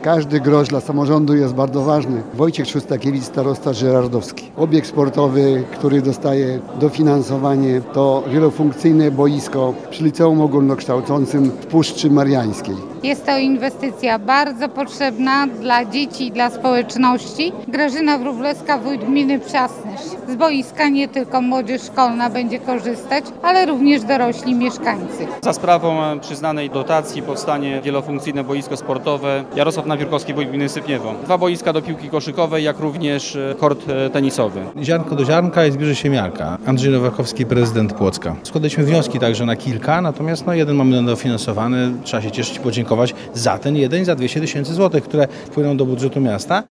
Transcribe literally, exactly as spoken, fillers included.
Każdy grosz dla samorządu jest bardzo ważny. Wojciech Szustakiewicz, starosta żyrardowski. Obiekt sportowy, który dostaje dofinansowanie, to wielofunkcyjne boisko przy Liceum Ogólnokształcącym w Puszczy Mariańskiej. Jest to inwestycja bardzo potrzebna dla dzieci i dla społeczności. Grażyna Wróblewska, wójt gminy Przasnysz. Z boiska nie tylko młodzież szkolna będzie korzystać, ale również dorośli mieszkańcy. Za sprawą przyznanej dotacji powstanie wielofunkcyjne boisko sportowe Jarosław Nawierkowski, wójt gminy Sypniewo. Dwa boiska do piłki koszykowej, jak również kort tenisowy. Ziarnko do ziarnka i zbierze się miarka. Andrzej Nowakowski, prezydent Płocka. Składaliśmy wnioski także na kilka, natomiast no, jeden mamy dofinansowany. Trzeba się cieszyć i podziękować za ten jeden, za dwieście tysięcy złotych, które wpłyną do budżetu miasta.